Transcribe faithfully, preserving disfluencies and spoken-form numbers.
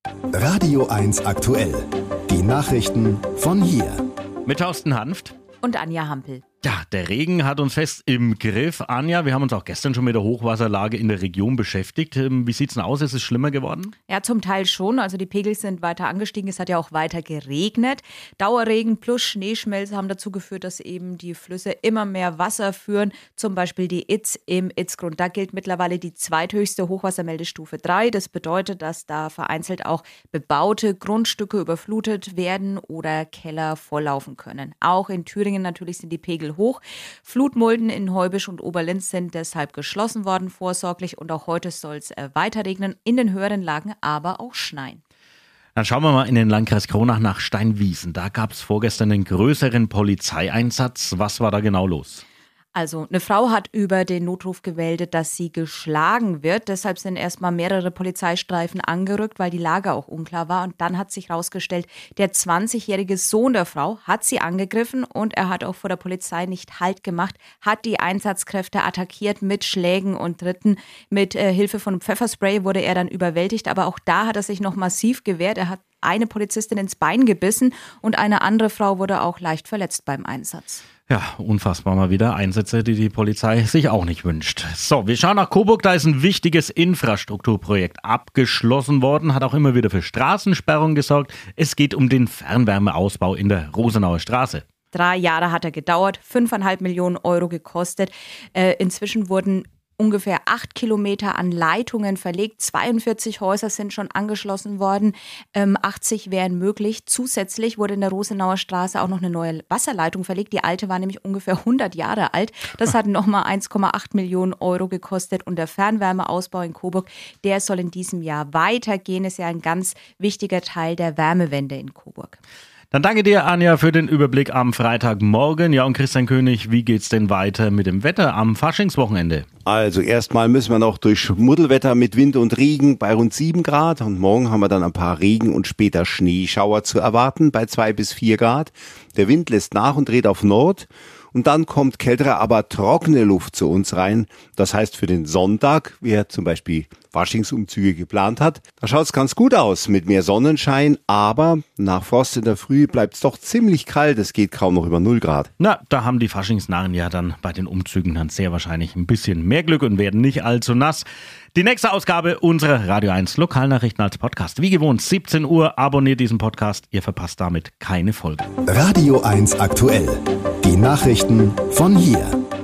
Radio eins aktuell. Die Nachrichten von hier. Mit Thorsten Hanft und Anja Hampel. Ja, der Regen hat uns fest im Griff. Anja, wir haben uns auch gestern schon mit der Hochwasserlage in der Region beschäftigt. Wie sieht's denn aus? Ist es schlimmer geworden? Ja, zum Teil schon. Also die Pegel sind weiter angestiegen. Es hat ja auch weiter geregnet. Dauerregen plus Schneeschmelze haben dazu geführt, dass eben die Flüsse immer mehr Wasser führen. Zum Beispiel die Itz im Itzgrund. Da gilt mittlerweile die zweithöchste Hochwassermeldestufe drei. Das bedeutet, dass da vereinzelt auch bebaute Grundstücke überflutet werden oder Keller volllaufen können. Auch in Thüringen natürlich sind die Pegel hoch. Flutmulden in Heubisch und Oberlinz sind deshalb geschlossen worden vorsorglich und auch heute soll es weiter regnen, in den höheren Lagen aber auch schneien. Dann schauen wir mal in den Landkreis Kronach nach Steinwiesen. Da gab es vorgestern einen größeren Polizeieinsatz. Was war da genau los? Also eine Frau hat über den Notruf gemeldet, dass sie geschlagen wird. Deshalb sind erstmal mehrere Polizeistreifen angerückt, weil die Lage auch unklar war. Und dann hat sich herausgestellt, der zwanzigjährige Sohn der Frau hat sie angegriffen und er hat auch vor der Polizei nicht Halt gemacht, hat die Einsatzkräfte attackiert mit Schlägen und Tritten. Mit äh, Hilfe von Pfefferspray wurde er dann überwältigt. Aber auch da hat er sich noch massiv gewehrt. Er hat eine Polizistin ins Bein gebissen und eine andere Frau wurde auch leicht verletzt beim Einsatz. Ja, unfassbar mal wieder Einsätze, die die Polizei sich auch nicht wünscht. So, wir schauen nach Coburg. Da ist ein wichtiges Infrastrukturprojekt abgeschlossen worden, hat auch immer wieder für Straßensperrungen gesorgt. Es geht um den Fernwärmeausbau in der Rosenauer Straße. Drei Jahre hat er gedauert, fünfeinhalb Millionen Euro gekostet. Äh, inzwischen wurden ungefähr acht Kilometer an Leitungen verlegt. zweiundvierzig Häuser sind schon angeschlossen worden. Ähm, achtzig wären möglich. Zusätzlich wurde in der Rosenauer Straße auch noch eine neue Wasserleitung verlegt. Die alte war nämlich ungefähr hundert Jahre alt. Das hat nochmal eins Komma acht Millionen Euro gekostet. Und der Fernwärmeausbau in Coburg, der soll in diesem Jahr weitergehen. Ist ja ein ganz wichtiger Teil der Wärmewende in Coburg. Dann danke dir, Anja, für den Überblick am Freitagmorgen. Ja, und Christian König, wie geht's denn weiter mit dem Wetter am Faschingswochenende? Also erstmal müssen wir noch durch Schmuddelwetter mit Wind und Regen bei rund sieben Grad. Und morgen haben wir dann ein paar Regen- und später Schneeschauer zu erwarten bei zwei bis vier Grad. Der Wind lässt nach und dreht auf Nord. Und dann kommt kältere, aber trockene Luft zu uns rein. Das heißt für den Sonntag, wer zum Beispiel Faschingsumzüge geplant hat, da schaut es ganz gut aus mit mehr Sonnenschein. Aber nach Frost in der Früh bleibt es doch ziemlich kalt. Es geht kaum noch über null Grad. Na, da haben die Faschingsnarren ja dann bei den Umzügen dann sehr wahrscheinlich ein bisschen mehr Glück und werden nicht allzu nass. Die nächste Ausgabe unserer Radio eins Lokalnachrichten als Podcast. Wie gewohnt, siebzehn Uhr. Abonniert diesen Podcast. Ihr verpasst damit keine Folge. Radio eins aktuell. Die Nachrichten von hier.